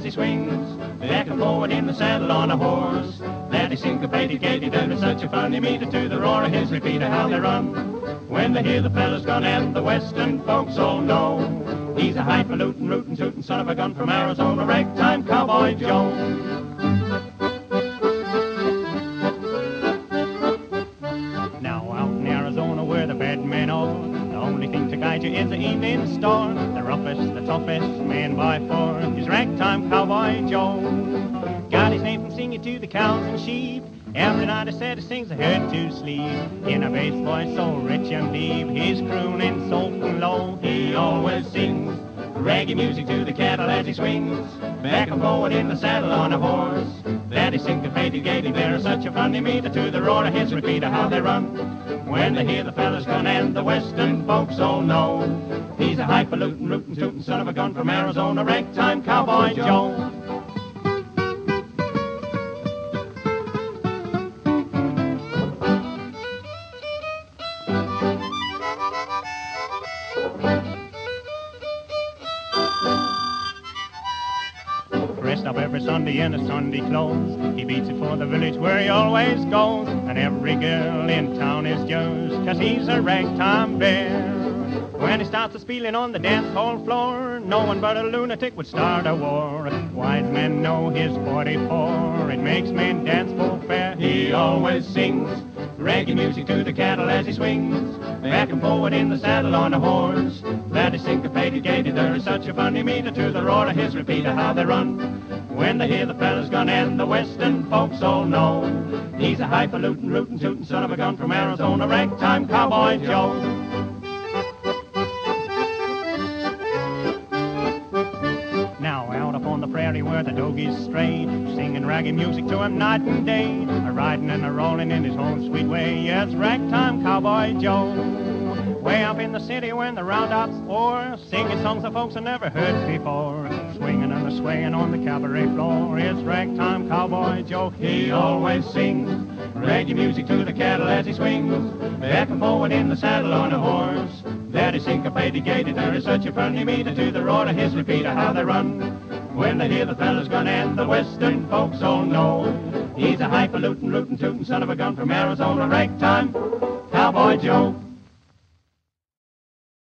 he swings back and forward in the saddle on a horse. That is syncopated gaiety, there is such a funny meter to the roar of his repeater, how they run when they hear the fellas gone, and the western folks all know he's a highfalutin, rootin', tootin' son of a gun from Arizona, ragtime cowboy Joe. Now out in Arizona where the bad men are, the only thing to guide you is the evening star. The roughest, the toughest man by far is ragtime cowboy Joe. Got his name from singing to the cows and sheep. Every night I said he sings a herd to sleep. In a bass voice so rich and deep, he's crooning soft and low. He always sings reggae music to the cattle as he swings back and forward in the saddle on a horse. That is syncopated gaiety, there is such a funny meter to the roar of his repeater, how they run when they hear the fellas gun, and the western folks all know he's a highfalutin, rootin', tootin' son of a gun from Arizona, ragtime cowboy Joe. Dressed up every Sunday in his Sunday clothes, he beats it for the village where he always goes, and every girl in town is jealous, 'cause he's a ragtime bear. When he starts a spieling on the dance hall floor, no one but a lunatic would start a war. Wise men know his 44, it makes men dance full fair. He always sings reggae music to the cattle as he swings back and forward in the saddle on a horse. That is syncopated gaiety, there is such a funny meter to the roar of his repeater, how they run when they hear the fellas gun, and the western folks all know he's a highfalutin, rootin', tootin' son of a gun from Arizona, ragtime cowboy Joe. Now out upon the prairie where the dogies stray, singing reggae music to him night and day, a riding and a rolling in his own sweet way, yes, ragtime cowboy Joe. Way up in the city when the roundup's o'er, singing songs that folks have never heard before, swinging and a swaying on the cabaret floor, it's ragtime cowboy Joe. He always sings reggae music to the cattle as he swings back and forward in the saddle on a horse. That is syncopated gaiety, there is such a funny meter to the roar of his repeater, how they run when they hear the fellas gun, and the western folks all know he's a highfalutin, rootin', tootin' son of a gun from Arizona, ragtime cowboy Joe.